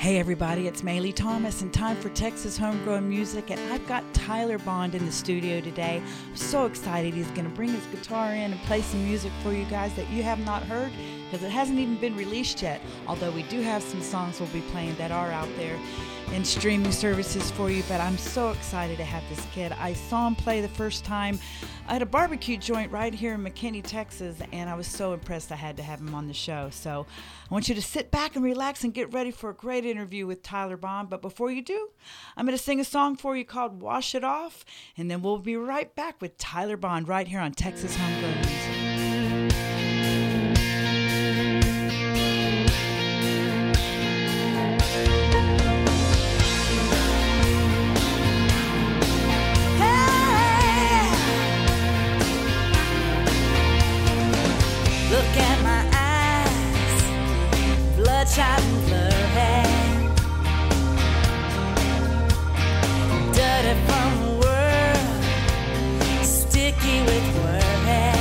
Hey everybody, it's Maylee Thomas and time for Texas Homegrown Music, and I've got Tyler Bond in the studio today. I'm so excited. He's going to bring his guitar in and play some music for you guys that you have not heard because it hasn't even been released yet, although we do have some songs we'll be playing that are out there in streaming services for you. But I'm so excited to have this kid. I saw him play the first time at a barbecue joint right here in McKinney, Texas, and I was so impressed I had to have him on the show. So I want you to sit back and relax and get ready for a great interview with Tyler Bond. But before you do, I'm going to sing a song for you called Wash It Off, and then we'll be right back with Tyler Bond right here on Texas Homegrown Music. Look at my eyes, bloodshot and blurry, dirty from the world, sticky with worry.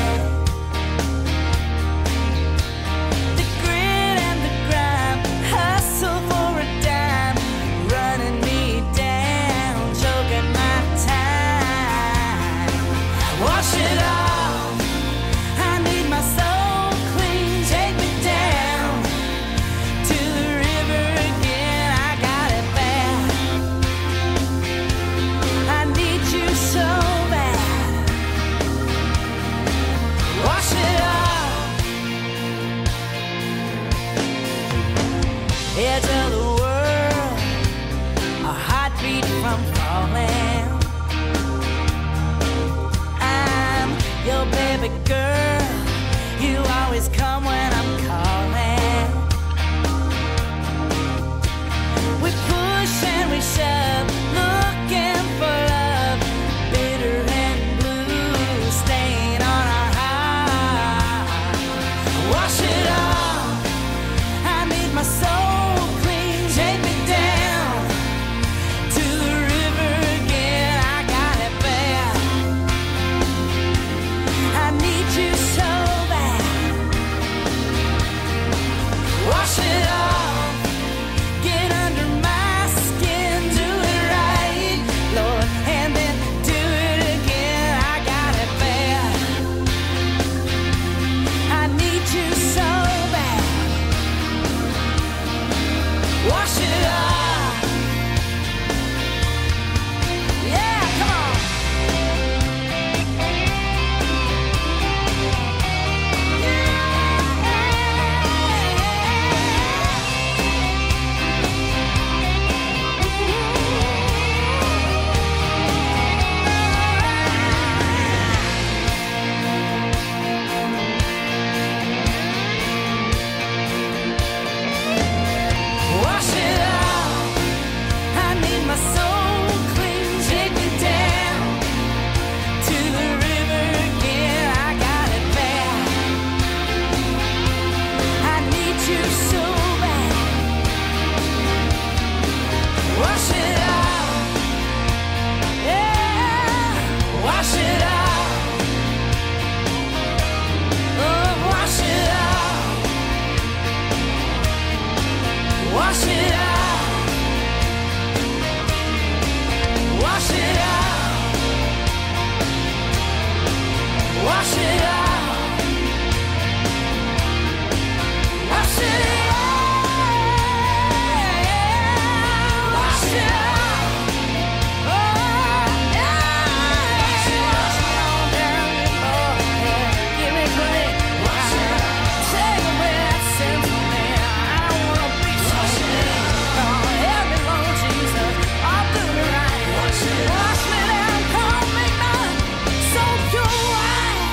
The grit and the grime, hustle for a dime, running me down, choking my time. Wash it off, I need my soul. Edge of the world, a heartbeat from falling. I'm your baby girl, you always come when I'm calling. We push and we shove, looking for love, bitter and blue, stain on our heart. Wash it off, I need my soul. Take me down to the river again, I got it bad. I need you so bad. Wash it off, get under my skin, do it right, Lord, and then do it again, I got it bad. I need you so bad. Wash it off. Yeah, come on. Wash it off, I need my soul clean. Take me down to the river again, I got it bad. I need you so bad. Wash it off, yeah, wash it off. Oh, wash it off, wash it off, wash it off, wash it off, wash it off, wash it off. Oh, yeah. Wash me on down, Lord, yeah. Give me clean. Wash it off. Take away that sin from me. I don't wanna be so shit. Oh, help me, Lord Jesus. I'll do me right. Wash me down, come make mine so pure white,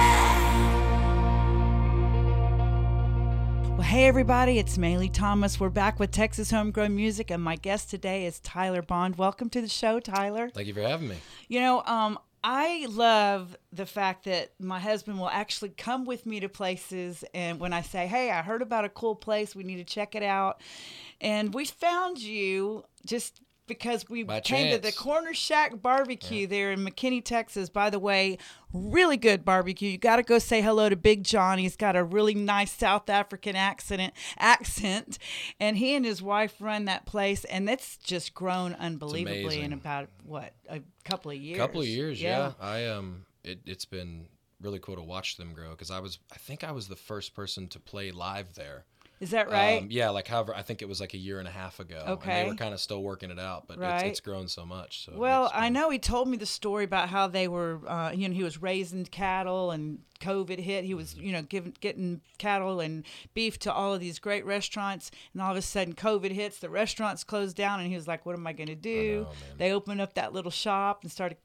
yeah. Well, hey everybody, it's Maylee Thomas. We're back with Texas Homegrown Music, and my guest today is Tyler Bond. Welcome to the show, Tyler. Thank you for having me. You know, I love the fact that my husband will actually come with me to places, and when I say, hey, I heard about a cool place, we need to check it out. And we found you just because we By came to the chance. Corner Shack Barbecue there in McKinney, Texas. By the way, really good barbecue. You got to go say hello to Big John. He's got a really nice South African accent, and he and his wife run that place, and it's just grown unbelievably in amazing. about a couple of years. Couple of years, yeah. It's been really cool to watch them grow because I think I was the first person to play live there. Is that right? Yeah, like however, I think it was like a year and a half ago. Okay. And they were kind of still working it out, but Right. it's grown so much. So Well, it's I been- know he told me the story about how they were, he was raising cattle and COVID hit. He was, getting cattle and beef to all of these great restaurants. And all of a sudden COVID hits, the restaurants closed down. And he was like, what am I going to do? know, man. They opened up that little shop and started,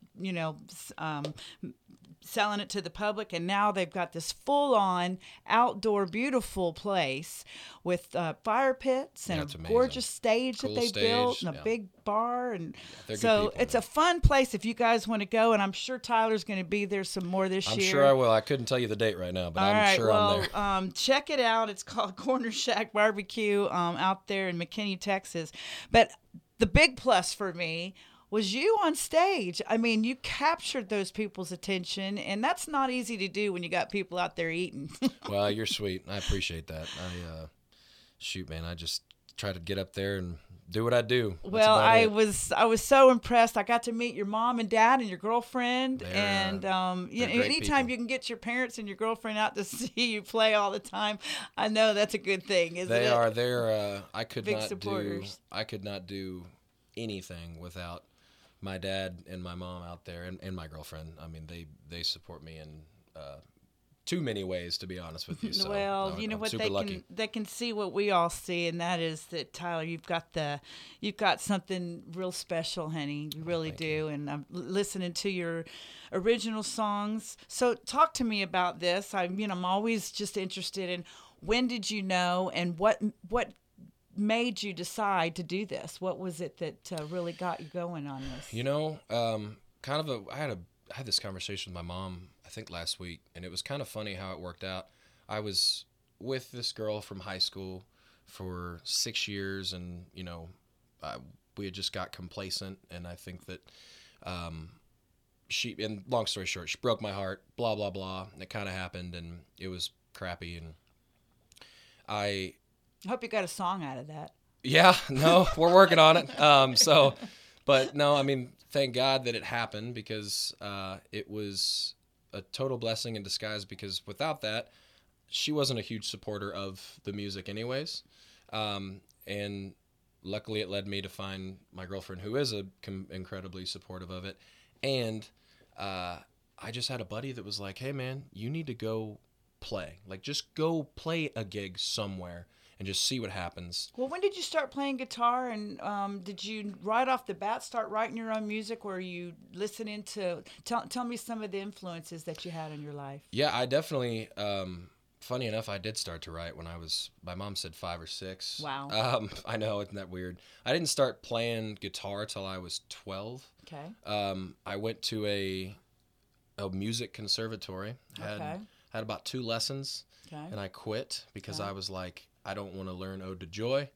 selling it to the public, and now they've got this full-on outdoor beautiful place with fire pits and That's a amazing. gorgeous stage Cool that they stage, built and a yeah. big bar, and they're good so people, it's man. a fun place if you guys want to go, and I'm sure Tyler's going to be there some more this I'm year. sure I will. I couldn't tell you the date right now, but All I'm right, sure well, I'm there. check it out. It's called Corner Shack Barbecue out there in McKinney, Texas. But the big plus for me was you on stage. I mean, you captured those people's attention, and that's not easy to do when you got people out there eating. Well, you're sweet. I appreciate that. Shoot, man, I just try to get up there and do what I do. That's Well, about I it. was so impressed. I got to meet your mom and dad and your girlfriend, They're, and they're great anytime people. you can get your parents and your girlfriend out to see you play all the time, I know that's a good thing, isn't it? They are. They're. I could Big not supporters. do. I could not do anything without my dad and my mom out there, and my girlfriend. I mean, they support me in too many ways, to be honest with you. So, Well, no, you know I'm what, super lucky. they can see what we all see, and that is that, Tyler, you've got something real special, honey. You really thank do. And I'm listening to your original songs. So talk to me about this. I'm always just interested in, when did you know, and what made you decide to do this? What was it that really got you going on this? I had this conversation with my mom, I think last week, and it was kind of funny how it worked out. I was with this girl from high school for 6 years, and we had just got complacent, and I think that and long story short, she broke my heart, blah blah blah, and it kind of happened, and it was crappy, and I hope you got a song out of that. Yeah, no, we're working on it. But no, I mean, thank God that it happened, because it was a total blessing in disguise, because without that, she wasn't a huge supporter of the music anyways. And luckily it led me to find my girlfriend, who is incredibly supportive of it. And I just had a buddy that was like, hey man, you need to go play. Like, just go play a gig somewhere and just see what happens. Well, when did you start playing guitar, and did you right off the bat start writing your own music? Were you listening to, tell me some of the influences that you had in your life? Yeah, I definitely, funny enough, I did start to write when my mom said 5 or 6. Wow. I know, isn't that weird? I didn't start playing guitar till I was 12. Okay. I went to a music conservatory, had about 2 lessons, Okay. and I quit because Okay. I was like, I don't want to learn Ode to Joy.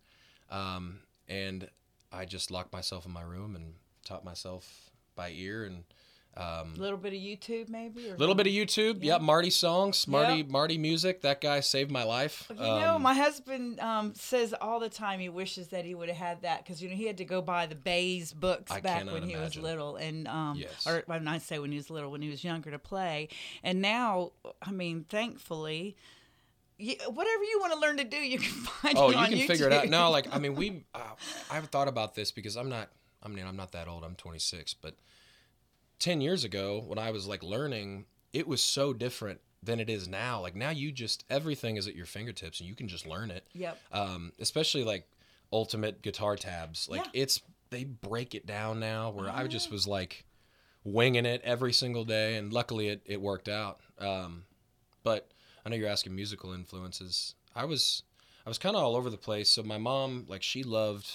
And I just locked myself in my room and taught myself by ear, and A little bit of YouTube, maybe? a little bit of YouTube. Yeah. Yep, Marty songs, Marty Yep. Marty music. That guy saved my life. My husband says all the time he wishes that he would have had that, because he had to go buy the Bays books I back cannot when he was imagine. little, and Yes. or when I say when he was little, when he was younger, to play. And now, I mean, thankfully, whatever you want to learn to do, you can find Oh, it you on can YouTube. figure it out. No, like, I mean, I've thought about this, because I'm not that old. I'm 26, but 10 years ago when I was like learning, it was so different than it is now. Like, now everything is at your fingertips and you can just learn it. Yep. Especially like Ultimate Guitar Tabs. Like, Yeah. they break it down now, where I just was like winging it every single day, and luckily it worked out. But I know you're asking musical influences. I was kind of all over the place. So my mom, like, she loved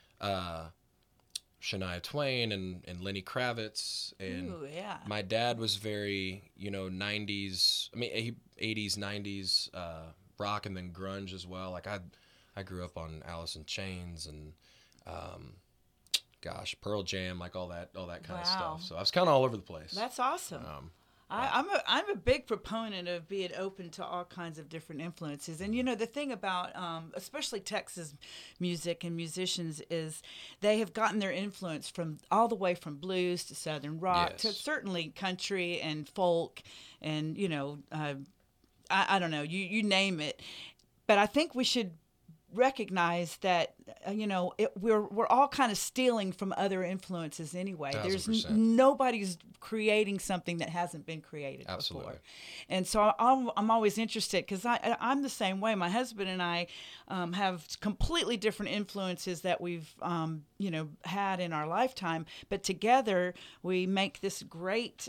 Shania Twain and Lenny Kravitz, and Ooh, yeah. my dad was very 90s, 80s, 90s rock, and then grunge as well. Like, I grew up on Alice in Chains and gosh, Pearl Jam, like all that kind of Wow. stuff. So I was kind of all over the place. That's awesome. Um, I'm a big proponent of being open to all kinds of different influences. And, the thing about especially Texas music and musicians is they have gotten their influence from all the way from blues to Southern rock to Yes. certainly country and folk and, I don't know, you name it. But I think we should recognize that we're all kind of stealing from other influences anyway. There's 1000%. nobody's creating something that hasn't been created Absolutely. before. And so I'm always interested because I'm the same way. My husband and I have completely different influences that we've had in our lifetime, but together we make this great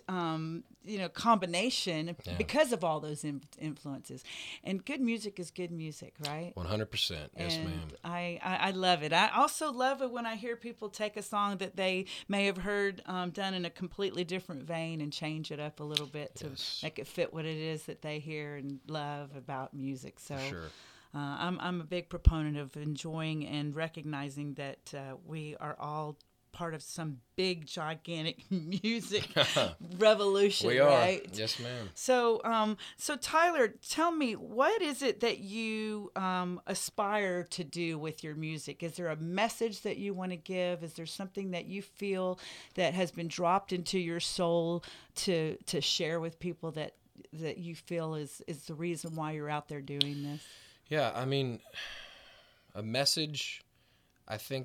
combination Yeah. because of all those influences. And good music is good music, right? 100%. Yes, And ma'am. I love it. I also love it when I hear people take a song that they may have heard done in a completely different vein and change it up a little bit to Yes. make it fit what it is that they hear and love about music. So Sure. I'm a big proponent of enjoying and recognizing that we are all part of some big, gigantic music revolution, We are. right? Yes, ma'am. So, so Tyler, tell me, what is it that you aspire to do with your music? Is there a message that you want to give? Is there something that you feel that has been dropped into your soul to share with people that you feel is the reason why you're out there doing this? Yeah, I mean, a message. I think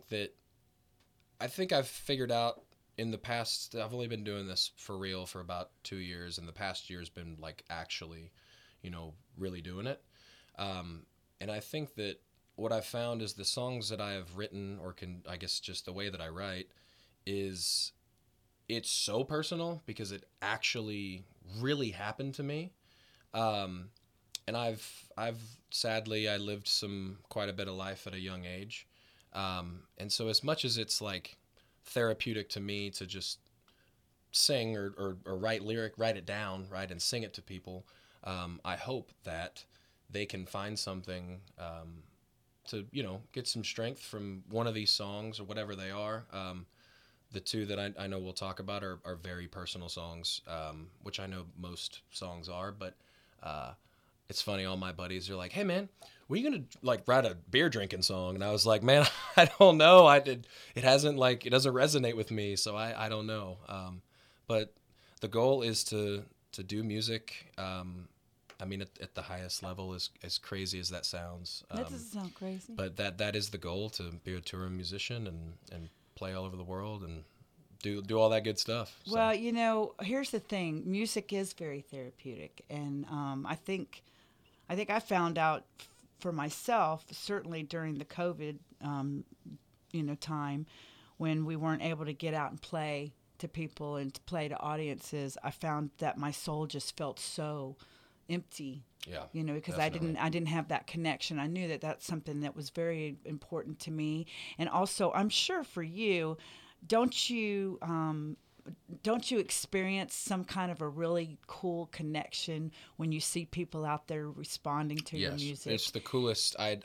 I've figured out in the past. I've only been doing this for real for about 2 years, and the past year's been like actually, really doing it. And I think that what I've found is the songs that I have written, or I guess just the way that I write, it's so personal because it actually really happened to me. And I've sadly, I lived quite a bit of life at a young age. And so as much as it's like therapeutic to me to just sing or write it down, right, and sing it to people, I hope that they can find something to, get some strength from one of these songs or whatever they are. The two that I know we'll talk about are very personal songs, which I know most songs are, but it's funny, all my buddies are like, "Hey man, were you gonna like write a beer drinking song?" And I was like, "Man, I don't know. It doesn't resonate with me, so I don't know." But the goal is to do music. I mean, at the highest level, as crazy as that sounds. That doesn't sound crazy. But that is the goal, to be a touring musician and play all over the world and do all that good stuff. So. Well, here's the thing. Music is very therapeutic. And I think I found out for myself, certainly during the COVID, time when we weren't able to get out and play to people and to play to audiences, I found that my soul just felt so empty. Yeah, because definitely. I didn't have that connection. I knew that that's something that was very important to me. And also, I'm sure for you, don't you experience some kind of a really cool connection when you see people out there responding to your music? It's the coolest. I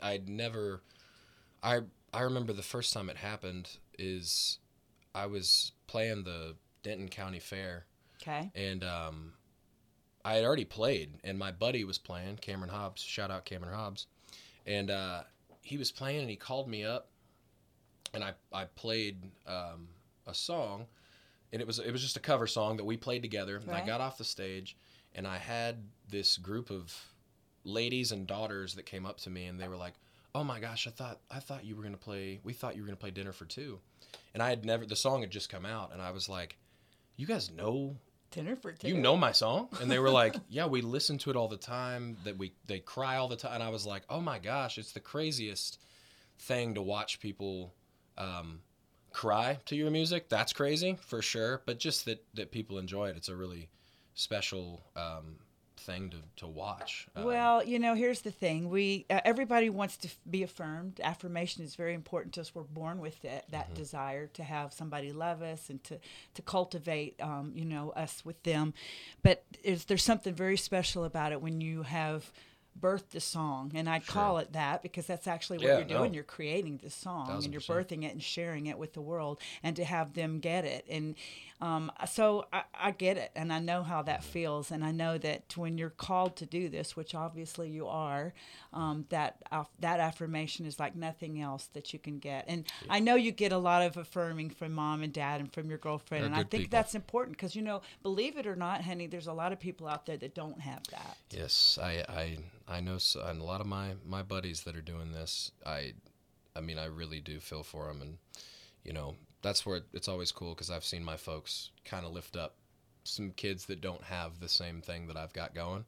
remember the first time it happened is I was playing the Denton County Fair. Okay. And I had already played, and my buddy was playing, Cameron Hobbs. Shout out Cameron Hobbs. And he was playing, and he called me up, and I played a song, and it was just a cover song that we played together. And Right. I got off the stage, and I had this group of ladies and daughters that came up to me, and they were like, "Oh my gosh, I thought you were gonna play. We thought you were gonna play Dinner for Two," and the song had just come out, and I was like, "You guys know." Dinner for Two. You know my song? And they were like, "Yeah, we listen to it all the time. They cry all the time." And I was like, "Oh my gosh, it's the craziest thing to watch people cry to your music. That's crazy for sure. But just that people enjoy it. It's a really special thing to watch." Well, here's the thing. Everybody wants to be affirmed. Affirmation is very important to us. We're born with that desire to have somebody love us and to cultivate, us with them. But there's something very special about it when you have birthed the song, and I call it that because that's actually what Yeah, you're doing. no. You're creating this song, and you're 1000%. birthing it and sharing it with the world, and to have them get it. And so I get it, and I know how that feels, and I know that when you're called to do this, which obviously you are, that affirmation is like nothing else that you can get. And I know you get a lot of affirming from mom and dad and from your girlfriend, They're and I good think people. that's important because, you know, believe it or not, honey, there's a lot of people out there that don't have that. Yes, I know, and a lot of my buddies that are doing this, I mean, I really do feel for them, and you know, that's where it's always cool because I've seen my folks kind of lift up some kids that don't have the same thing that I've got going,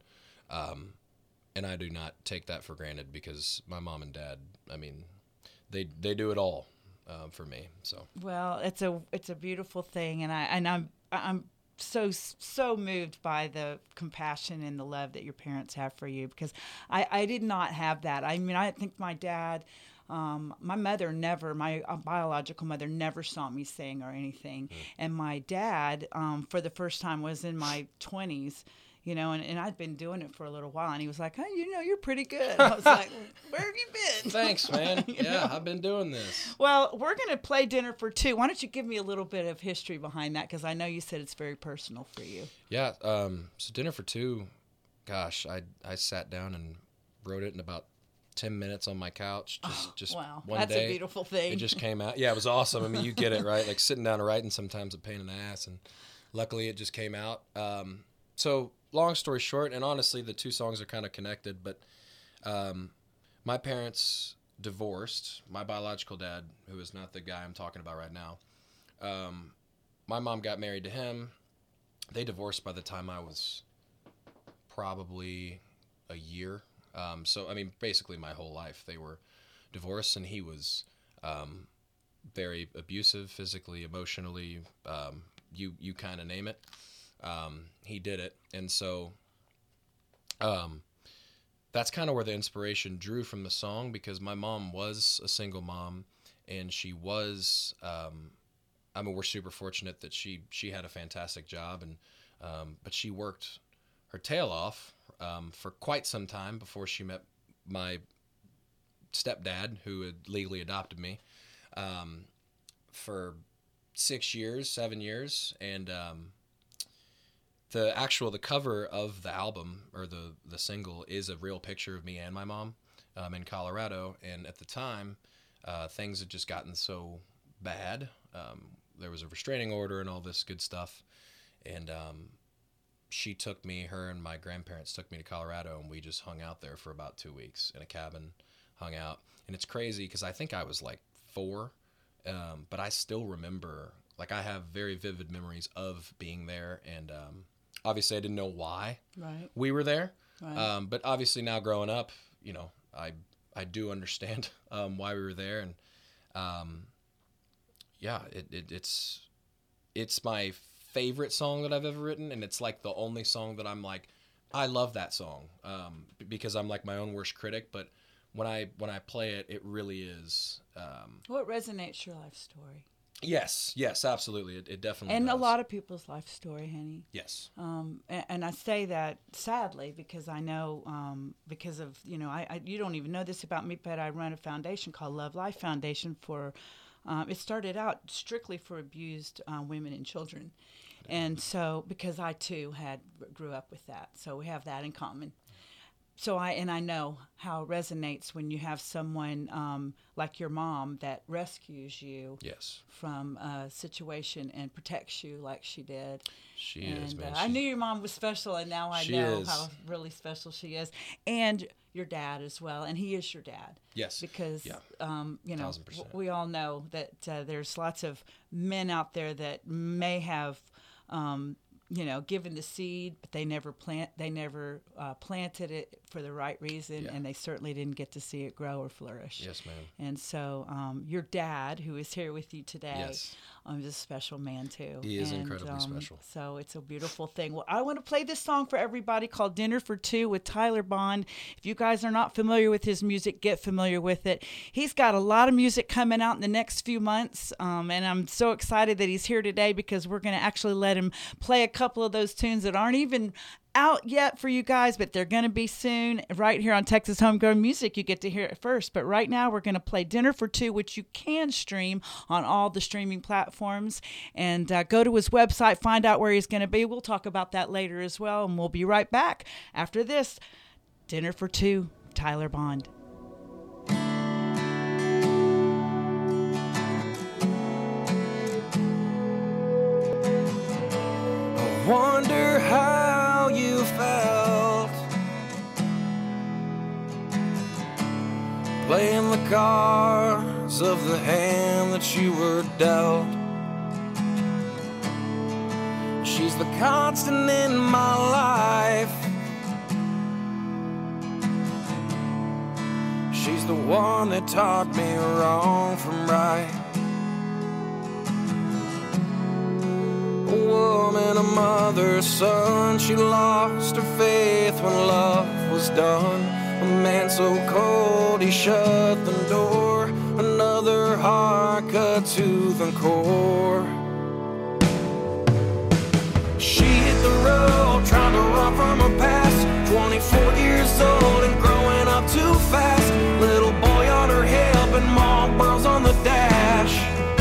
and I do not take that for granted because my mom and dad, I mean, they do it all for me. So Well, it's a beautiful thing, and I'm so moved by the compassion and the love that your parents have for you because I did not have that. I mean, I think my dad, my mother never, my biological mother never saw me sing or anything, and my dad, for the first time, was in my 20s. You know, and I'd been doing it for a little while, and he was like, "Hey, you know, you're pretty good." I was like, "Where have you been?" thanks, man. You Yeah, know? I've been doing this. Well, we're going to play Dinner for Two. Why don't you give me a little bit of history behind that? Because I know you said it's very personal for you. Yeah, so Dinner for Two, gosh, I sat down and wrote it in about 10 minutes on my couch, just Wow, one that's day. a beautiful thing. It just came out. Yeah, it was awesome. I mean, you get it, right? Like sitting down and writing sometimes a pain in the ass, and luckily it just came out. So long story short, and honestly, the two songs are kind of connected, but my parents divorced. My biological dad, who is not the guy I'm talking about right now, my mom got married to him. They divorced by the time I was probably a year. So, I mean, basically my whole life they were divorced, and he was very abusive, physically, emotionally, you kind of name it. He did it. And so that's kind of where the inspiration drew from the song, because my mom was a single mom, and she was, I mean, we're super fortunate that she had a fantastic job, and but she worked her tail off for quite some time before she met my stepdad, who had legally adopted me, for 7 years. And the cover of the album, or the single, is a real picture of me and my mom in Colorado. And at the time, things had just gotten so bad. There was a restraining order and all this good stuff. And her and my grandparents took me to Colorado, and we just hung out there for about 2 weeks in a cabin, hung out. And it's crazy because I think I was like 4, but I still remember, like, I have very vivid memories of being there. And obviously I didn't know why we were there. Right. But obviously now growing up, you know, I do understand why we were there. And yeah, it's my favorite song that I've ever written, and it's like the only song that I'm like, I love that song, because I'm like my own worst critic. But when I play it, it really is. What resonates your life story? Yes, absolutely. It definitely And does. a lot of people's life story, honey. Yes. And I say that sadly because I know, because of, you know, you don't even know this about me, but I run a foundation called Love Life Foundation for, it started out strictly for abused women and children. And so, because I too grew up with that, so we have that in common. So I know how it resonates when you have someone like your mom that rescues you Yes. from a situation and protects you like she did. She is, man. I knew your mom was special, and now I She know is. how really special she is. And your dad as well, and he is your dad. Yes. Because, Yeah. you know, 1000%. we all know that there's lots of men out there that may have, you know, given the seed, but they never planted it for the right reason, Yeah. and they certainly didn't get to see it grow or flourish. Yes, ma'am. And so your dad, who is here with you today, Yes. is a special man too. He is And, incredibly special. So it's a beautiful thing. Well, I want to play this song for everybody called Dinner for Two with Tyler Bond. If you guys are not familiar with his music, get familiar with it. He's got a lot of music coming out in the next few months, and I'm so excited that he's here today because we're going to actually let him play a couple of those tunes that aren't even out yet for you guys, but they're going to be soon. Right here on Texas Homegrown Music, you get to hear it first. But right now, we're going to play Dinner for Two, which you can stream on all the streaming platforms. And go to his website, find out where he's going to be. We'll talk about that later as well. And we'll be right back after this. Dinner for Two, Tyler Bond. I wonder how you felt playing the cards of the hand that you were dealt. She's the constant in my life. She's the one that taught me wrong from right. A woman, a mother, a son. She lost her faith when love was done. A man so cold he shut the door. Another heart cut to the core. She hit the road trying to run from her past. 24 years old and growing up too fast. Little boy on her hip and Marlboros on the dash.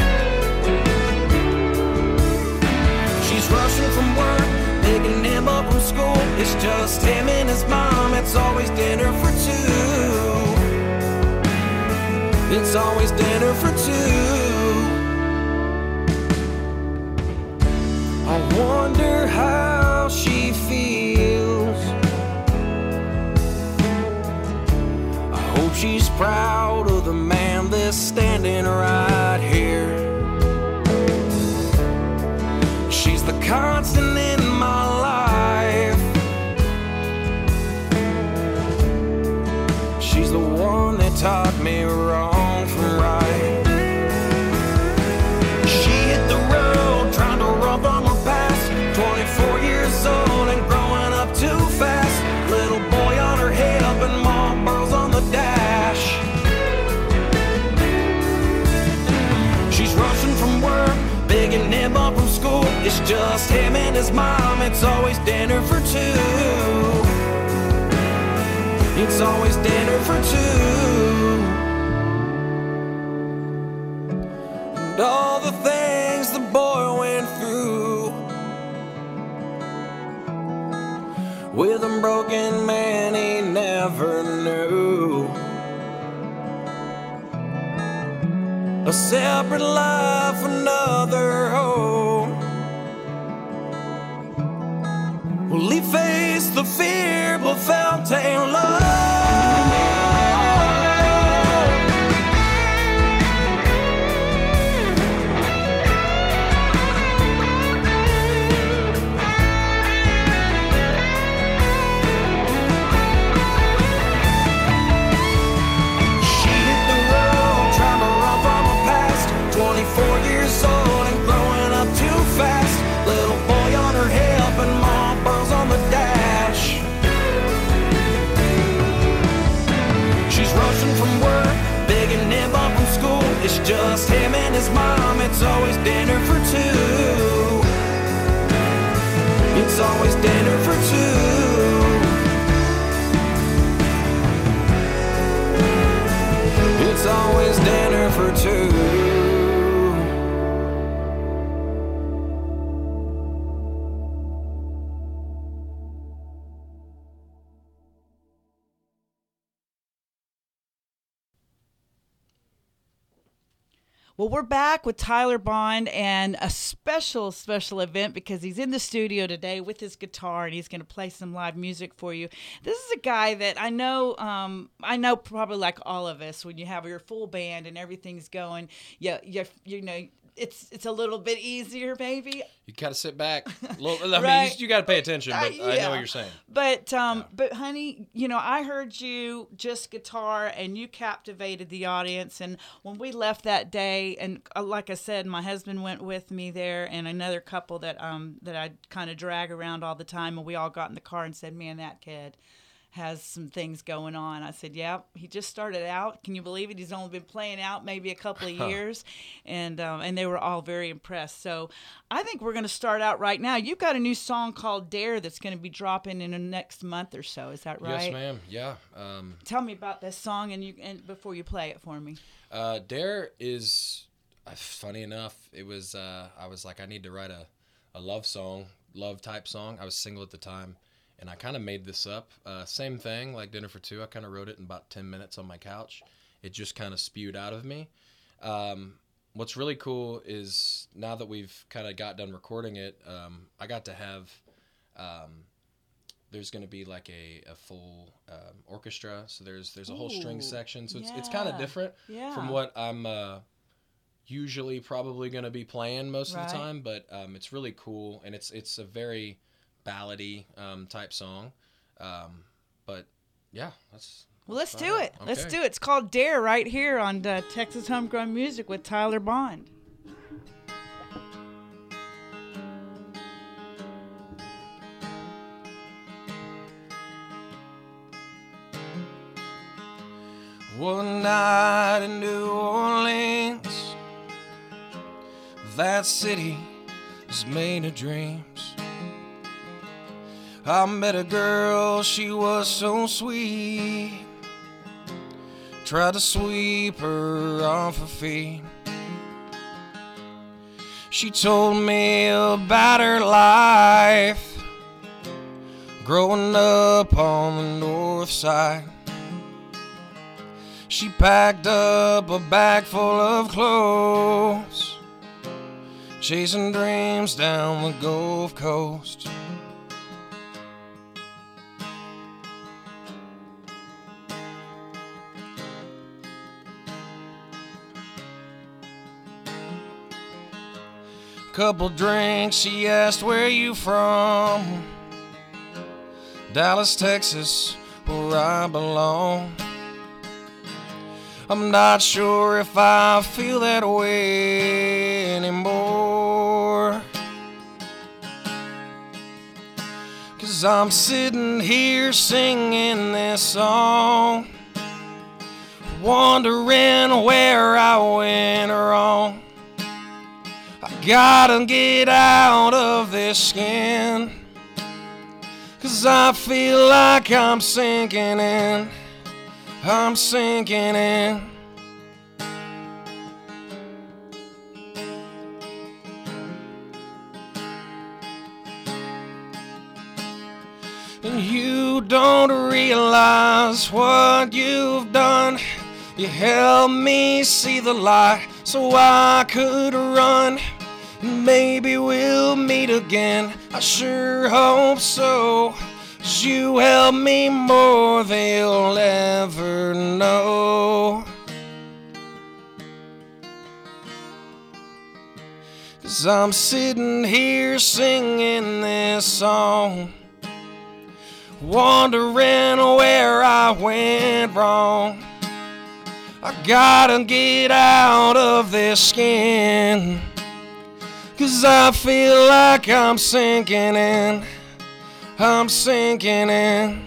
She's rushing from work, picking him up from school. It's just him and his mom. It's always dinner for two. It's always dinner for two. I wonder how she feels. I hope she's proud of the man that's standing right here. She's the constant in my life. She's the one that taught me wrong from right. She hit the road trying to run from her past. 24 years old and growing up too fast. Little boy on her hip and Marlboros on the dash. She's rushing from work, picking him up from school. It's just him and his mom. It's always dinner for two. It's always dinner for two. And all the things the boy went through with a broken man he never knew. A separate life, another home. Well, he faced the fear but felt a love. It's just him and his mom. It's always dinner for two. It's always dinner for two. It's always dinner for two. Well, we're back with Tyler Bond and a special event because he's in the studio today with his guitar and he's going to play some live music for you. This is a guy that I know probably like all of us, when you have your full band and everything's going, you know, it's a little bit easier, maybe. You gotta sit back. I Right. mean, you gotta pay attention, but I know what you're saying. But honey, you know, I heard you just guitar and you captivated the audience. And when we left that day, and like I said, my husband went with me there, and another couple that I kind of drag around all the time, and we all got in the car and said, "Man, that kid has some things going on. I said, yeah, he just started out. Can you believe it? He's only been playing out maybe a couple of years, and they were all very impressed. So I think we're going to start out right now. You've got a new song called Dare that's going to be dropping in the next month or so. Is that right? Yes, ma'am. Yeah. Tell me about this song and before you play it for me. Dare is, funny enough, it was, I was like, I need to write a love song, love type song. I was single at the time, and I kind of made this up. Same thing, like Dinner for Two. I kind of wrote it in about 10 minutes on my couch. It just kind of spewed out of me. What's really cool is now that we've kind of got done recording it, I got to have, there's going to be like a full orchestra. So there's a whole string section. So it's kind of different from what I'm usually probably going to be playing most of the time. But it's really cool, and it's a very ballady type song. But yeah, let's do it. Okay. Let's do it. It's called Dare right here on Texas Homegrown Music with Tyler Bond. One night in New Orleans, that city is made of dreams. I met a girl, she was so sweet. Tried to sweep her off her feet. She told me about her life growing up on the north side. She packed up a bag full of clothes, chasing dreams down the Gulf Coast. Couple drinks, she asked, where you from? Dallas, Texas, where I belong. I'm not sure if I feel that way anymore, 'cause I'm sitting here singing this song, wondering where I went wrong. I gotta get out of this skin, 'cause I feel like I'm sinking in. I'm sinking in. And you don't realize what you've done. You helped me see the light so I could run. Maybe we'll meet again, I sure hope so. 'Cause you helped me more than you'll ever know. 'Cause I'm sitting here singing this song, wondering where I went wrong. I gotta get out of this skin, 'cause I feel like I'm sinking in. I'm sinking in.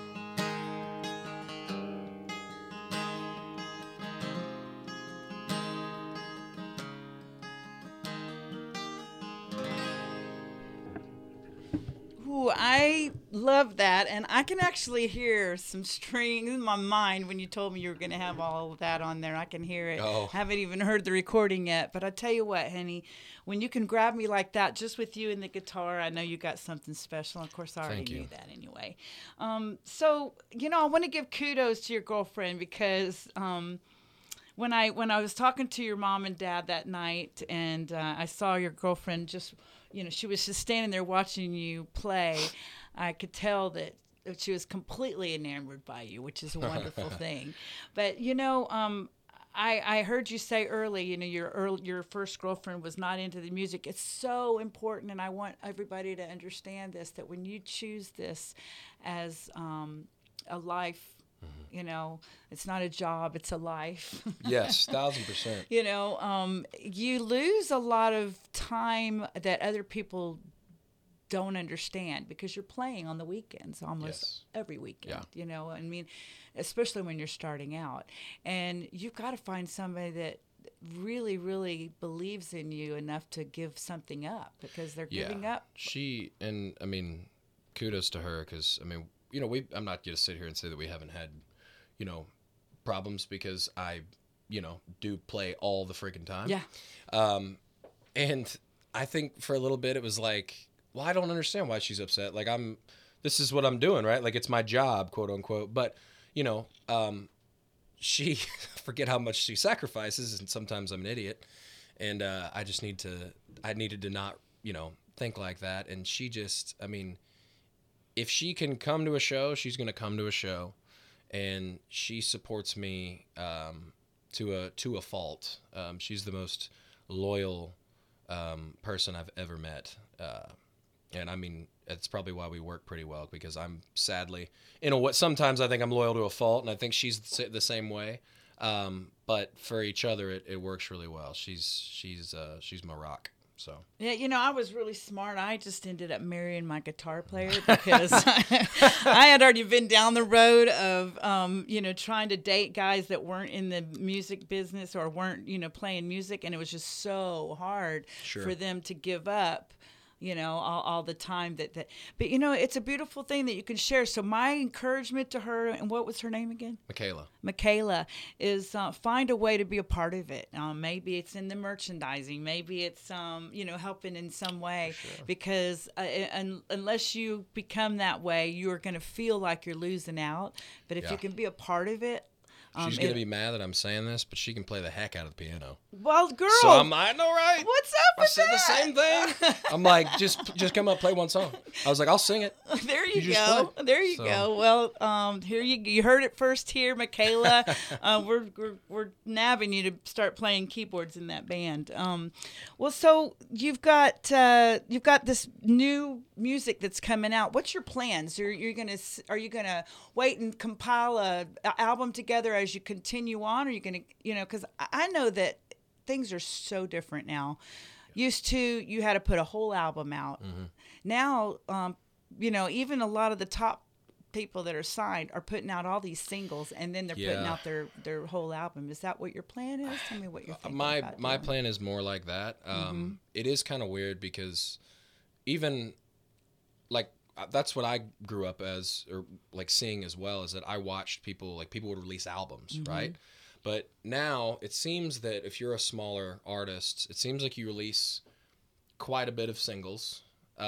Ooh, I love that, and I can actually hear some strings in my mind when you told me you were going to have all of that on there. I can hear it. Oh. Haven't even heard the recording yet, but I tell you what, honey, when you can grab me like that, just with you and the guitar, I know you got something special. Of course, I already knew that anyway. So, I want to give kudos to your girlfriend because when I was talking to your mom and dad that night, and I saw your girlfriend just, she was just standing there watching you play, I could tell that she was completely enamored by you, which is a wonderful thing. But, I heard you say early, your first girlfriend was not into the music. It's so important, and I want everybody to understand this, that when you choose this as a life, it's not a job, it's a life. Yes, 1,000%. You lose a lot of time that other people don't understand because you're playing on the weekends almost Yes. every weekend. Yeah. You know, I mean, especially when you're starting out, and you've got to find somebody that really, really believes in you enough to give something up because they're giving up. She, and I mean, kudos to her because, I mean, you know, I'm not going to sit here and say that we haven't had, you know, problems because I, you know, do play all the freaking time. Yeah. And I think for a little bit it was like, well, I don't understand why she's upset. Like, this is what I'm doing, right? Like, it's my job, quote unquote. But, you know, she, forget how much she sacrifices, and sometimes I'm an idiot. And I needed to not, you know, think like that. And she just, I mean, if she can come to a show, she's going to come to a show. And she supports me to a fault. She's the most loyal person I've ever met. And I mean, it's probably why we work pretty well because I'm sadly, sometimes I think I'm loyal to a fault, and I think she's the same way. But for each other, it works really well. She's my rock. So Yeah, you know, I was really smart. I just ended up marrying my guitar player because I had already been down the road of, you know, trying to date guys that weren't in the music business or weren't, you know, playing music. And it was just so hard for them to give up, you know, all the time but you know, it's a beautiful thing that you can share. So my encouragement to her, and what was her name again? Michaela, is find a way to be a part of it. Maybe it's in the merchandising, maybe it's you know, helping in some way, because unless you become that way, you're going to feel like you're losing out. But if you can be a part of it. She's going to be mad that I'm saying this, but she can play the heck out of the piano. Well, girl. So I know, right? What's up with I said that? the same thing. I'm like, just come up, play one song. I was like, I'll sing it. There you just go. play. There you go. Well, here you heard it first here, Michaela. We're nabbing you to start playing keyboards in that band. Well, so you've got this new music that's coming out. What's your plans? Are you gonna wait and compile a album together as you continue on? Or are you gonna, you know, because I know that things are so different now. Used to, you had to put a whole album out. Mm-hmm. Now, you know, even a lot of the top people that are signed are putting out all these singles, and then they're putting out their whole album. Is that what your plan is? Tell me what you're thinking. My plan is more like that. It is kind of weird because even like that's what I grew up as, or like seeing as well, is that I watched people would release albums, right? But now it seems that if you're a smaller artist, it seems like you release quite a bit of singles,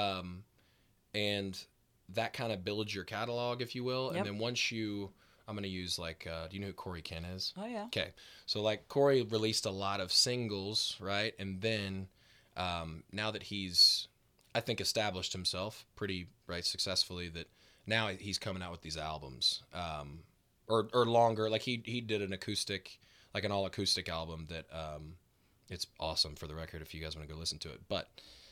and that kind of builds your catalog, if you will. Yep. And then once I'm going to use do you know who Corey Ken is? Oh, yeah. Okay. So like Corey released a lot of singles, right? And then now that he's, I think, established himself pretty successfully, that now he's coming out with these albums, or longer. Like he did an acoustic, like an all acoustic album that it's awesome, for the record, if you guys want to go listen to it. But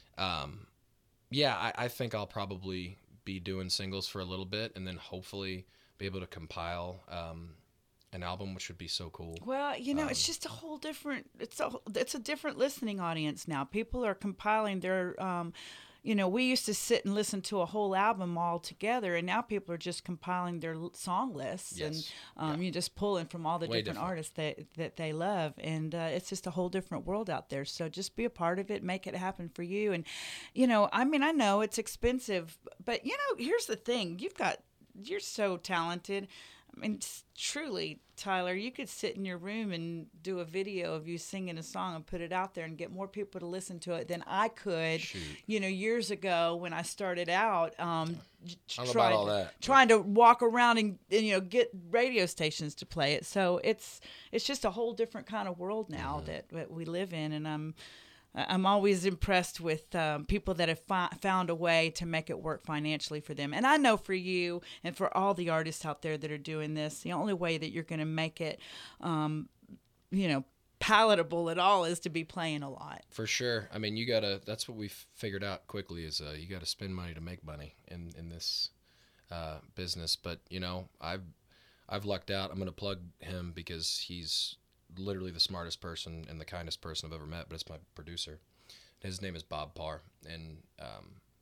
yeah, I think I'll probably be doing singles for a little bit, and then hopefully be able to compile an album, which would be so cool. Well, you know, it's just a whole different. It's a different listening audience now. People are compiling their. You know, we used to sit and listen to a whole album all together, and now people are just compiling their song lists, yes. and you're just pulling from all the different artists that they love, and it's just a whole different world out there. So just be a part of it, make it happen for you, and you know, I mean, I know it's expensive, but you know, here's the thing: you're so talented. I mean, truly, Tyler, you could sit in your room and do a video of you singing a song and put it out there and get more people to listen to it than I could, you know, years ago when I started out, trying to walk around and, you know, get radio stations to play it. So it's just a whole different kind of world now that we live in, and I'm always impressed with people that have found a way to make it work financially for them. And I know for you and for all the artists out there that are doing this, the only way that you're going to make it, you know, palatable at all is to be playing a lot. For sure. I mean, that's what we've figured out quickly is you got to spend money to make money in this business. But, you know, I've lucked out. I'm going to plug him because he's literally the smartest person and the kindest person I've ever met, but it's my producer. His name is Bob Parr, and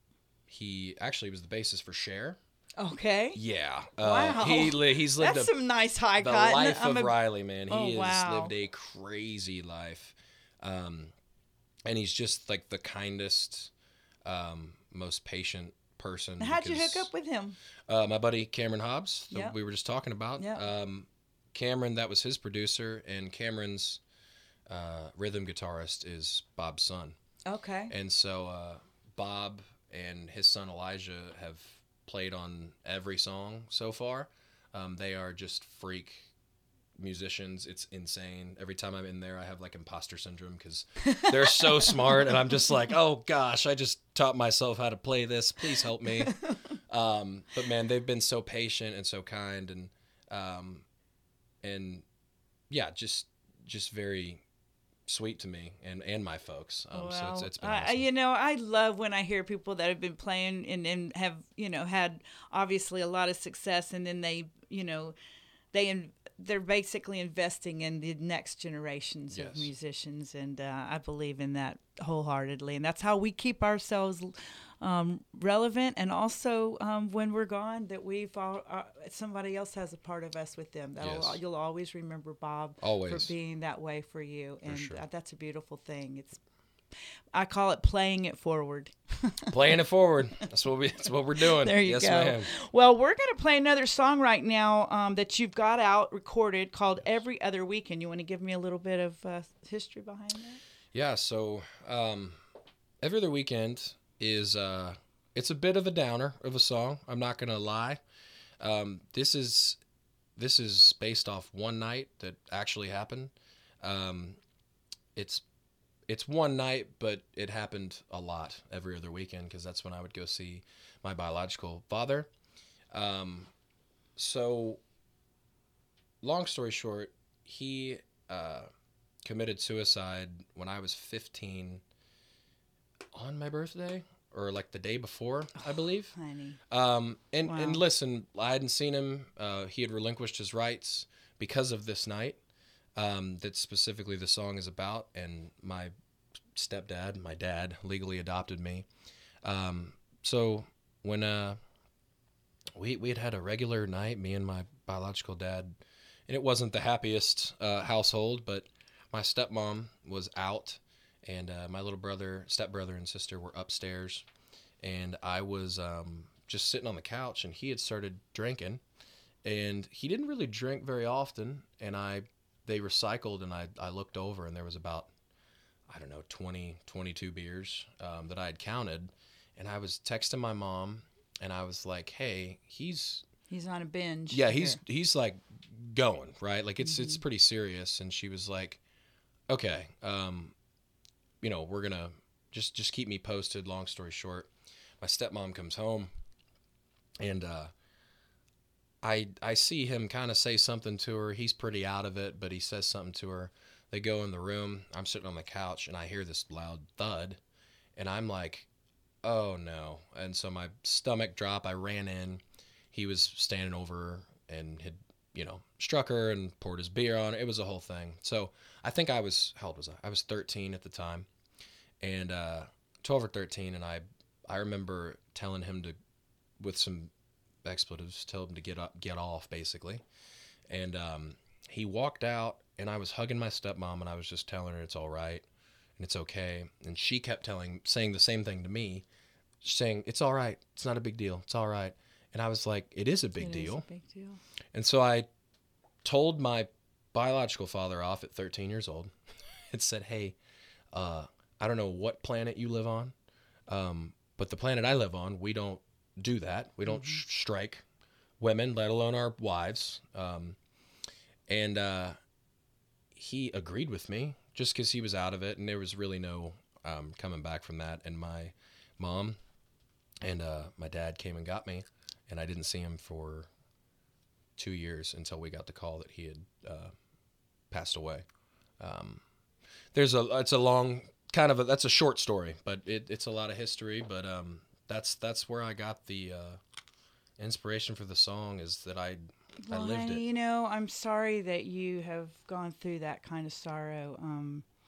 he actually was the bassist for Cher. Okay. Yeah. Wow. He's lived That's some nice high the cotton. life of Riley, man. Oh, He has wow. lived a crazy life. And he's just like the kindest, most patient person. How'd you hook up with him? My buddy Cameron Hobbs, Yep. we were just talking about. Yep. Cameron, that was his producer, and Cameron's rhythm guitarist is Bob's son. Okay. And so Bob and his son Elijah have played on every song so far. They are just freak musicians. It's insane. Every time I'm in there, I have like imposter syndrome because they're so smart, and I'm just like, oh gosh, I just taught myself how to play this. Please help me. But man, they've been so patient and so kind, and yeah, just very sweet to me and my folks. So it's been awesome. I love when I hear people that have been playing and have, had obviously a lot of success, and then they're basically investing in the next generations of Yes. musicians, and I believe in that wholeheartedly. And that's how we keep ourselves relevant, and also when we're gone, that somebody else has a part of us with them. Yes. You'll always remember Bob Always. for being that way for you, and sure. That's a beautiful thing. I call it playing it forward. Playing it forward. That's what we're doing. There you yes, go. ma'am. Well, we're going to play another song right now that you've got out recorded called Every Other Weekend. You want to give me a little bit of history behind that? Yeah. So Every Other Weekend is it's a bit of a downer of a song. I'm not gonna lie. This is based off one night that actually happened. It's one night, but it happened a lot every other weekend because that's when I would go see my biological father. So, long story short, he committed suicide when I was 15 on my birthday, or like the day before, I believe. Honey. And listen, I hadn't seen him. He had relinquished his rights because of this night. That specifically the song is about, and my stepdad, my dad, legally adopted me. So when we had a regular night, me and my biological dad, and it wasn't the happiest household, but my stepmom was out, and my little stepbrother and sister were upstairs, and I was just sitting on the couch, and he had started drinking, and he didn't really drink very often, and they recycled, and I looked over, and there was about, 20, 22 beers that I had counted. And I was texting my mom, and I was like, hey, he's on a binge. Yeah, he's like going, right? Like it's pretty serious. And she was like, okay, we're going to just keep me posted. Long story short, my stepmom comes home, and I see him kind of say something to her. He's pretty out of it, but he says something to her. They go in the room. I'm sitting on the couch, and I hear this loud thud, and I'm like, oh no. And so my stomach dropped. I ran in. He was standing over her and had, struck her and poured his beer on her. It was a whole thing. So I think how old was I? I was 13 at the time, and 12 or 13. And I remember telling him with some expletives, tell him to get off, basically. And he walked out, and I was hugging my stepmom, and I was just telling her it's all right and it's okay. And she kept saying the same thing to me, saying it's all right, it's not a big deal, it's all right. And I was like, it is a big deal. It is a big deal. And so I told my biological father off at 13 years old. It said, hey, I don't know what planet you live on, but the planet I live on, we don't do that. We don't strike women, let alone our wives. And he agreed with me just because he was out of it, and there was really no coming back from that. And my mom and my dad came and got me, and I didn't see him for 2 years until we got the call that he had passed away. It's a long that's a short story, but it's a lot of history. But that's where I got the inspiration for the song, is that I lived it. I'm sorry that you have gone through that kind of sorrow.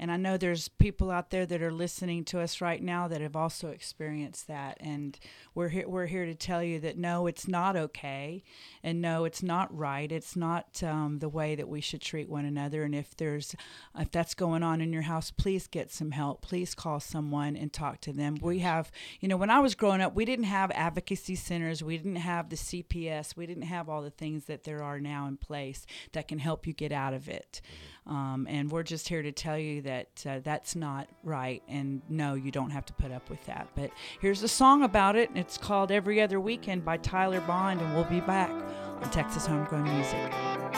And I know there's people out there that are listening to us right now that have also experienced that. And we're here to tell you that no, it's not okay, and no, it's not right. It's not the way that we should treat one another. And if that's going on in your house, please get some help. Please call someone and talk to them. We have, when I was growing up, we didn't have advocacy centers. We didn't have the CPS. We didn't have all the things that there are now in place that can help you get out of it. And we're just here to tell you that that's not right. And no, you don't have to put up with that. But here's a song about it. It's called Every Other Weekend by Tyler Bond, and we'll be back on Texas Homegrown Music.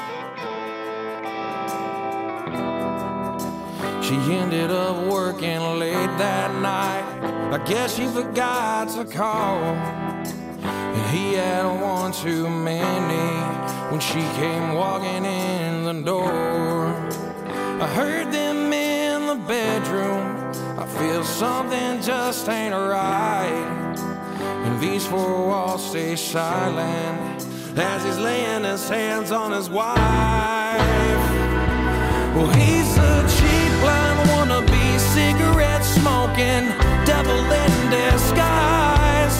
She ended up working late that night. I guess she forgot to call, and he had one too many when she came walking in the door. I heard them in the bedroom. I feel something just ain't right, and these four walls stay silent as he's laying his hands on his wife. Well, he's a cheap, blind wannabe, cigarette smoking, devil in disguise.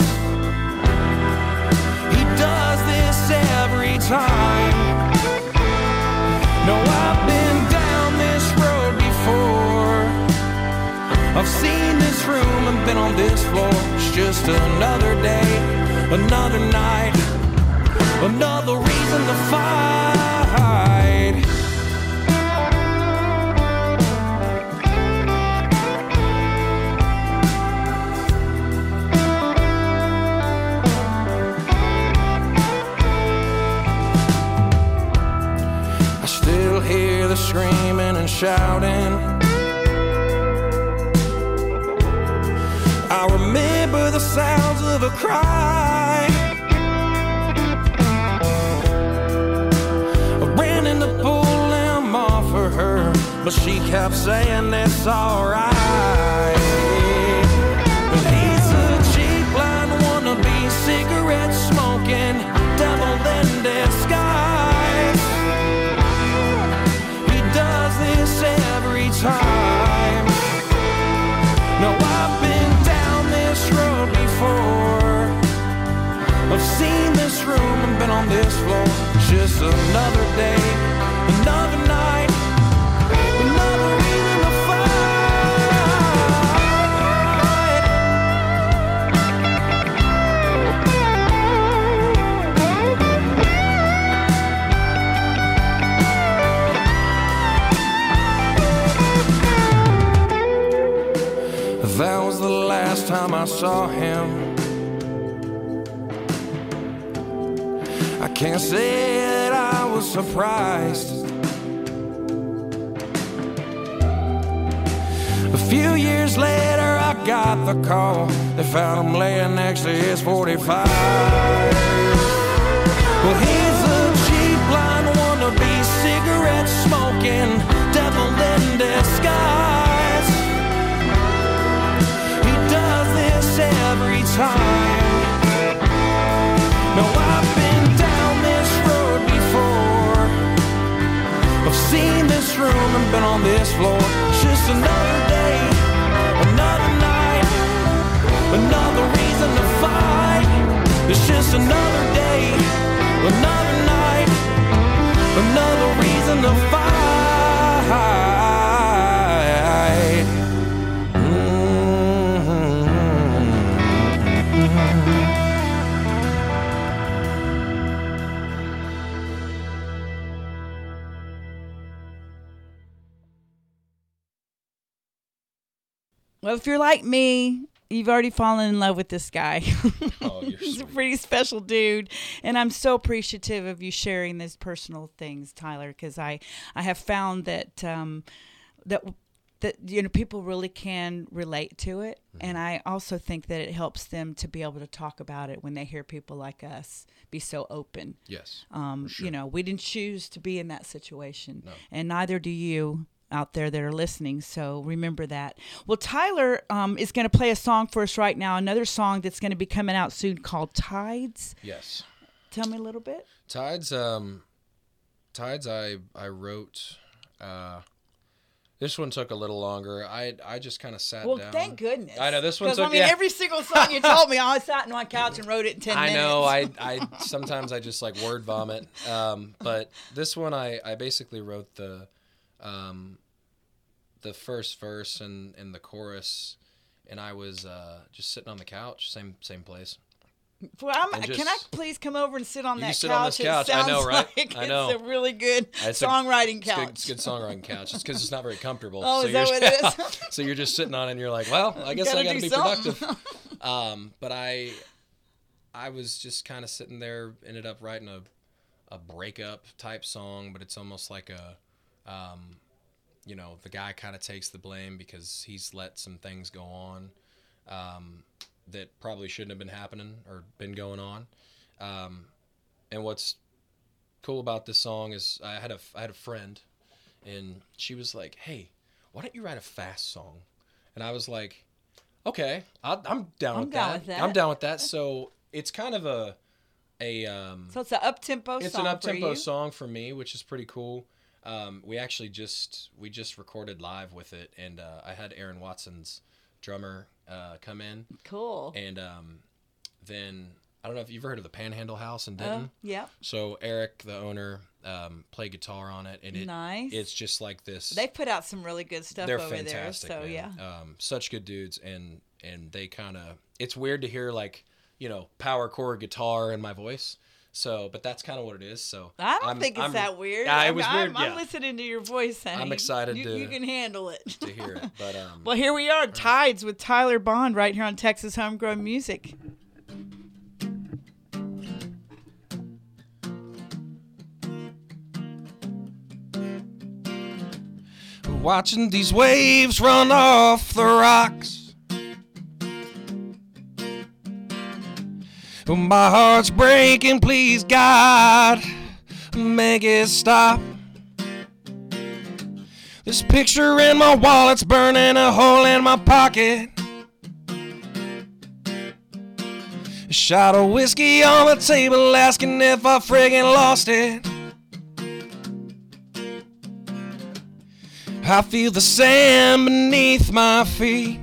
He does this every time. No, I've been down this road before. I've seen this room and been on this floor. It's just another day, another night, another reason to fight. I still hear the screaming and shouting. I remember the sounds of a cry. I ran in to pull him off of her, but she kept saying it's alright. But he's a cheap, blind wannabe, cigarette smoking, devil in disguise. He does this every time. No, I've been down this road before. I've seen this room and been on this floor. It's just another day, another night, another reason to fight. That was the last time I saw him. I can't say that I was surprised. A few years later I got the call. They found him laying next to his 45. Well, he's a cheap, blind wannabe, cigarette smoking, devil in disguise. He does this every time. No, I've been down this road before. I've seen this room and been on this floor. It's just another day, another night, another reason to fight. It's just another day, another night, another reason to fight. Well, if you're like me, you've already fallen in love with this guy. Oh, you're He's a sweet. pretty special dude, and I'm so appreciative of you sharing these personal things, Tyler, because I have found that that people really can relate to it, and I also think that it helps them to be able to talk about it when they hear people like us be so open. Yes. Sure. We didn't choose to be in that situation, No. and neither do you out there that are listening, so remember that. Well, Tyler is going to play a song for us right now, another song that's going to be coming out soon called Tides. Yes. Tell me a little bit. Tides I wrote This one took a little longer. I just kind of sat Well, down. thank goodness. I know this one 'Cause, took. I mean, yeah. every single song you told me, I sat on my couch and wrote it in 10 I minutes. know. I sometimes I just like word vomit. But this one I basically wrote the first verse and the chorus, and I was just sitting on the couch, same place. Well, And can I just- please come over and sit on You that can sit couch? on this It couch. I know, sounds right? Like I know. It's a really good It's a- songwriting It's couch. good, it's a good songwriting couch. It's because it's not very comfortable. Oh, so is that you're- what it is? So you're just sitting on it and you're like, well, I guess Gotta I got to do be something. productive. But I was just kind of sitting there, ended up writing a breakup type song, but it's almost like the guy kind of takes the blame because he's let some things go on that probably shouldn't have been happening or been going on. And what's cool about this song is I had a friend, and she was like, "Hey, why don't you write a fast song?" And I was like, "Okay, I'm down with that. I'm down with that." So it's kind of So it's an up-tempo song. it's an up-tempo for you. song for me, which is pretty cool. We actually just recorded live with it, and I had Aaron Watson's drummer come in, Cool. and then I don't know if you've ever heard of the Panhandle House in Denton. Yeah. So Eric, the owner, played guitar on it, and Nice. it's just like this. They put out some really good stuff They're over fantastic, there. So man. yeah. Such good dudes, and they kind of. It's weird to hear like power chord guitar in my voice. So, but that's kind of what it is. So I don't think it's that weird. Yeah, it was weird. I'm Yeah, listening to your voice, honey. I'm excited You can handle it. to hear it. But Well, here we are, Tides with Tyler Bond, right here on Texas Homegrown Music. Watching these waves run off the rocks. My heart's breaking, please God, make it stop. This picture in my wallet's burning a hole in my pocket. A shot of whiskey on the table asking if I friggin' lost it. I feel the sand beneath my feet.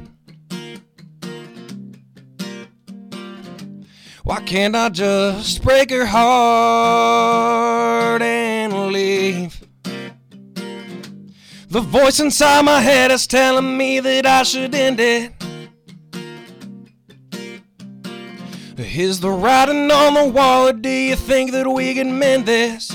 Why can't I just break her heart and leave? The voice inside my head is telling me that I should end it. Is the writing on the wall, or do you think that we can mend this?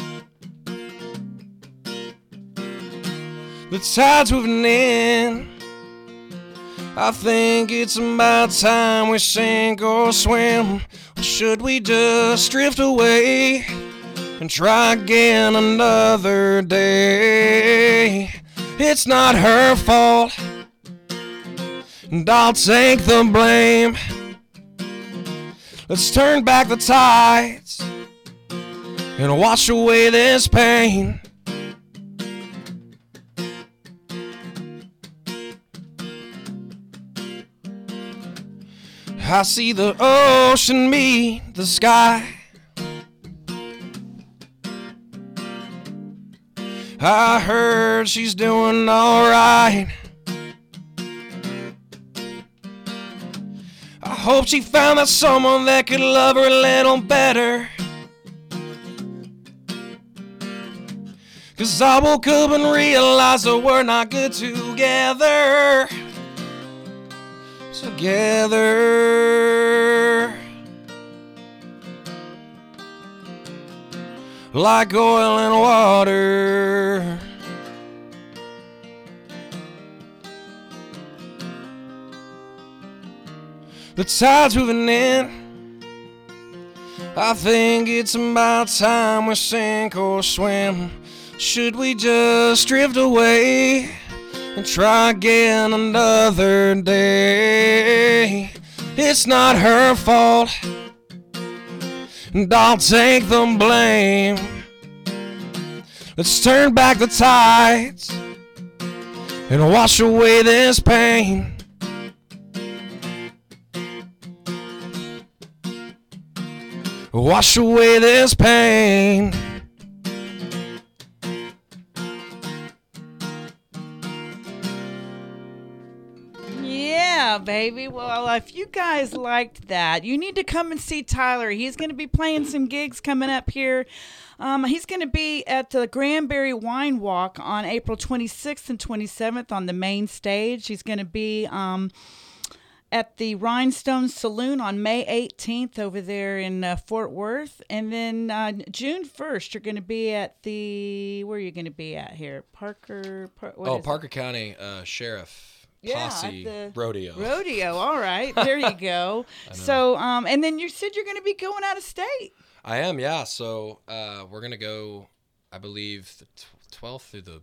The tide's moving in. I think it's about time we sink or swim. Or should we just drift away and try again another day? It's not her fault, and I'll take the blame. Let's turn back the tides and wash away this pain. I see the ocean meet the sky. I heard she's doing alright. I hope she found that someone that could love her a little better. 'Cause I woke up and realized that we're not good together. Together, like oil and water. The tide's moving in. I think it's about time we sink or swim. Should we just drift away and try again another day? It's not her fault, and I'll take the blame. Let's turn back the tides and wash away this pain. Wash away this pain. Yeah, baby. Well, if you guys liked that, you need to come and see Tyler. He's going to be playing some gigs coming up here. He's going to be at the Granberry Wine Walk on April 26th and 27th on the main stage. He's going to be at the Rhinestone Saloon on May 18th over there in Fort Worth. And then June 1st, you're going to be at the, where are you going to be at here? Parker County Sheriff. Yeah, Posse at the rodeo. All right, there you go. So, and then you said you're going to be going out of state. I am, yeah. So we're gonna go, I believe, the 12th through the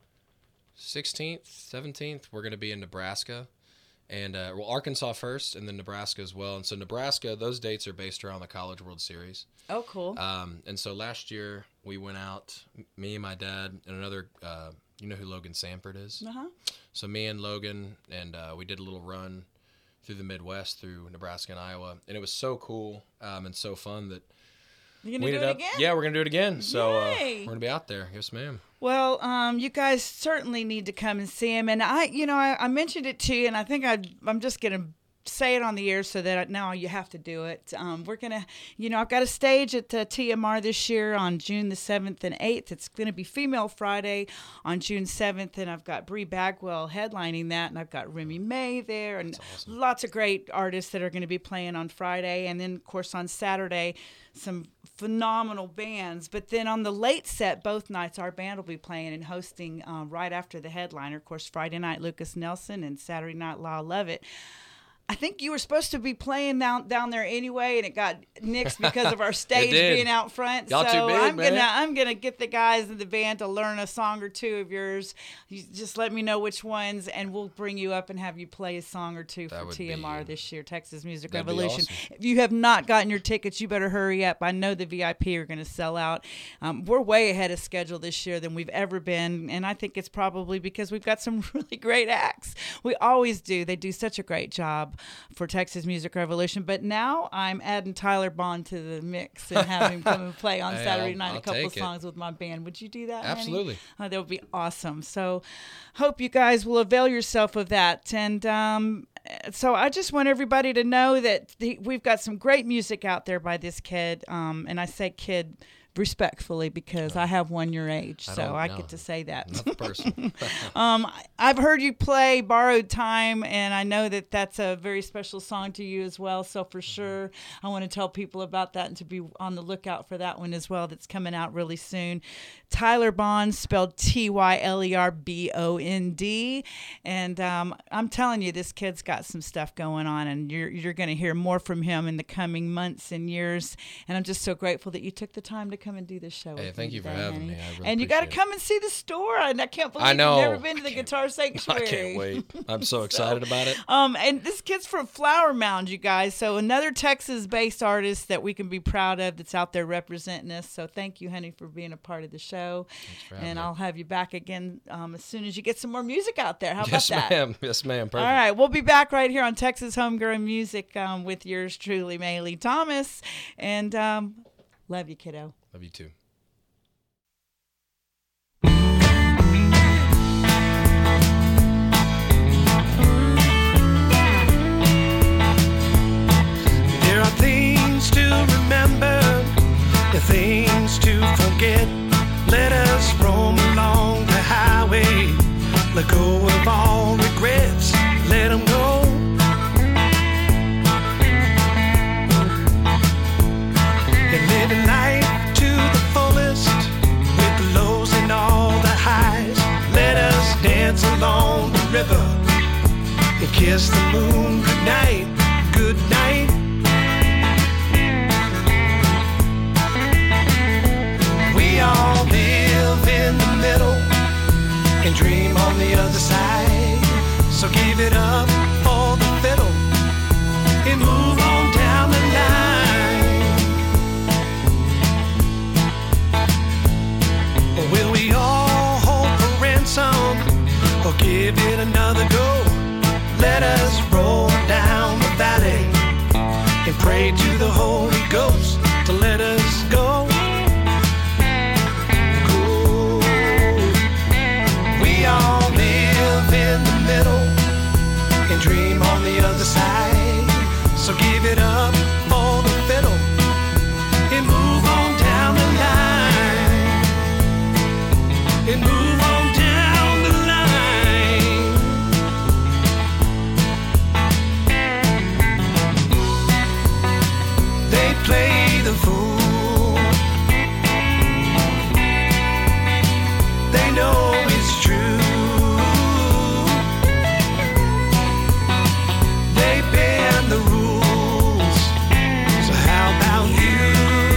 16th, 17th. We're gonna be in Nebraska, and Arkansas first, and then Nebraska as well. And so Nebraska, those dates are based around the College World Series. Oh, cool. And so last year we went out, me and my dad and another. You know who Logan Sanford is? Uh-huh. So me and Logan, and we did a little run through the Midwest, through Nebraska and Iowa, and it was so cool and so fun that You're going to do it again? Yeah, we're going to do it again. So we're Yay. going to be out there. Yes, ma'am. Well, you guys certainly need to come and see him. And I mentioned it to you, and I think I'm just going to say it on the air so that now you have to do it. We're going to, I've got a stage at TMR this year on June the 7th and 8th. It's going to be Female Friday on June 7th, and I've got Bree Bagwell headlining that, and I've got Remy May there, and awesome. Lots of great artists that are going to be playing on Friday. And then, of course, on Saturday, some phenomenal bands. But then on the late set, both nights, our band will be playing and hosting right after the headliner. Of course, Friday night, Lucas Nelson, and Saturday night, Lyle Lovett. I think you were supposed to be playing down there anyway, and it got nixed because of our stage being out front. Y'all so too big, I'm gonna get the guys in the band to learn a song or two of yours. You just let me know which ones, and we'll bring you up and have you play a song or two for TMR this year, Texas Music Revolution. Awesome. If you have not gotten your tickets, you better hurry up. I know the VIP are going to sell out. We're way ahead of schedule this year than we've ever been, and I think it's probably because we've got some really great acts. We always do. They do such a great job for Texas Music Revolution. But now I'm adding Tyler Bond to the mix and having him come and play on Saturday night I'll a couple take songs with my band. Would you do that, Absolutely. Manny? That would be awesome. So hope you guys will avail yourself of that. And so I just want everybody to know that we've got some great music out there by this kid. And I say kid respectfully because I have one your age, so I get to say that. Not the person. I've heard you play Borrowed Time, and I know that that's a very special song to you as well, so for sure I want to tell people about that and to be on the lookout for that one as well. That's coming out really soon. Tyler Bond, spelled Tylerbond, and I'm telling you, this kid's got some stuff going on, and you're going to hear more from him in the coming months and years, and I'm just so grateful that you took the time to come and do this show. Hey, with thank me you for today, having Manny. me. I really And you got to appreciate come and see the store. And I can't believe I know. you've never been to the Guitar Sanctuary. I can't wait. I'm so excited about it. And this kid's from Flower Mound, you guys. So another Texas-based artist that we can be proud of that's out there representing us. So thank you, honey, for being a part of the show. Thanks for having And me. I'll have you back again as soon as you get some more music out there. How Yes, about that? ma'am. Yes, ma'am. Perfect. All right, we'll be back right here on Texas Homegrown Music with yours truly, Maylee Thomas. And love you, kiddo. Love you too. There are things to remember, the things to forget. Let us roam along the highway, let go of all regrets, let them go. And living life to the fullest, with the lows and all the highs. Let us dance along the river and kiss the moon goodnight, good night. We all live in the middle and dream on the other side. So give it up for the fiddle and move on down the line. Or will we all hold for ransom or give it another go? Let us roll down the valley and pray to the Holy Ghost to let us go. We all live in the middle and dream on the other side. So give it up for the fiddle and move on down the line. And move on down the line. They play the fool. They know it's true. They bend the rules. So how about you?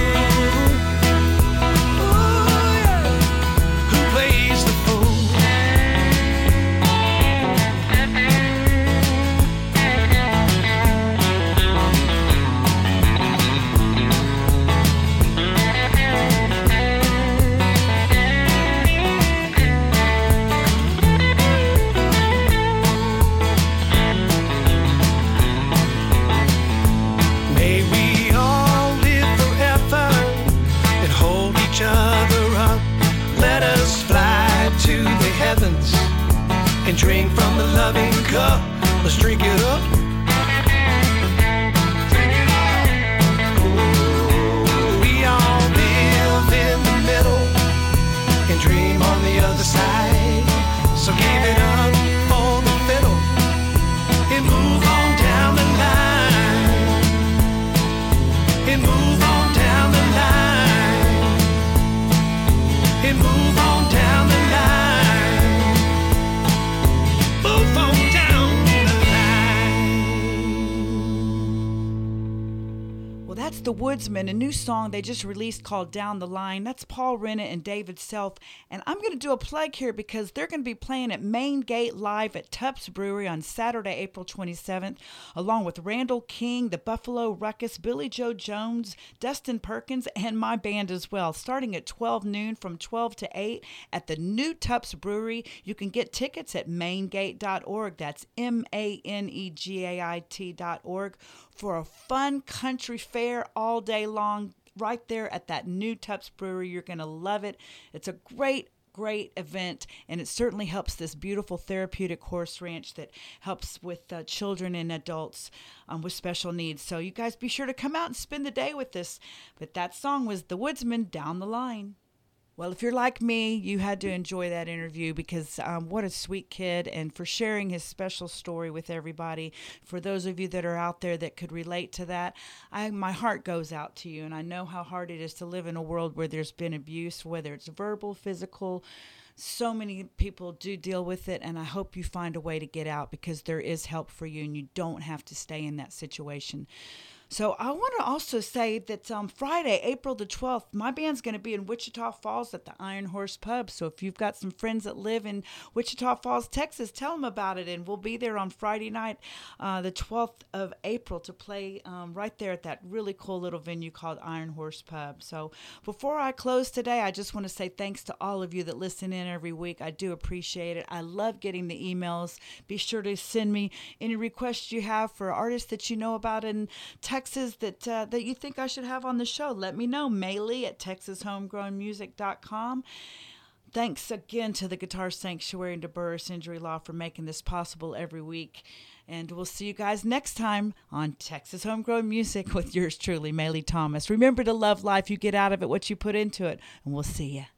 Ooh, yeah. Who plays the fool? May we all live forever and hold each other up. Let us fly to the heavens and drink from the loving cup. Let's drink it up. We all live in the middle and dream on the other side. So give it up for the fiddle and move on down the line. And move on down the line. And move on down the line. Move on down the line. Well, that's The Woodsman, a new song they just released called Down the Line. That's Paul Rennett and David Self. And I'm going to do a plug here because they're going to be playing at Main Gate Live at Tups Brewery on Saturday, April 27th, along with Randall King, the Buffalo Ruckus, Billy Joe Jones, Dustin Perkins, and my band as well, starting at 12 noon from 12 to 8 at the new Tups Brewery. You can get tickets at maingate.org. That's MANEGAIT.org for a fun country fair all day long right there at that new Tups Brewery. You're going to love it. It's a great event, and it certainly helps this beautiful therapeutic horse ranch that helps with children and adults with special needs. So you guys be sure to come out and spend the day with us. But that song was The Woodsman, Down the Line. Well, if you're like me, you had to enjoy that interview because what a sweet kid, and for sharing his special story with everybody. For those of you that are out there that could relate to that, my heart goes out to you, and I know how hard it is to live in a world where there's been abuse, whether it's verbal, physical. So many people do deal with it, and I hope you find a way to get out because there is help for you, and you don't have to stay in that situation. So I want to also say that Friday, April the 12th, my band's going to be in Wichita Falls at the Iron Horse Pub. So if you've got some friends that live in Wichita Falls, Texas, tell them about it. And we'll be there on Friday night, the 12th of April, to play right there at that really cool little venue called Iron Horse Pub. So before I close today, I just want to say thanks to all of you that listen in every week. I do appreciate it. I love getting the emails. Be sure to send me any requests you have for artists that you know about in Texas that you think I should have on the show. Let me know. Maylee at TexasHomegrownMusic.com. Thanks again to the Guitar Sanctuary and to Burris Injury Law for making this possible every week. And we'll see you guys next time on Texas Homegrown Music with yours truly, Maylee Thomas. Remember to love life. You get out of it what you put into it. And we'll see you.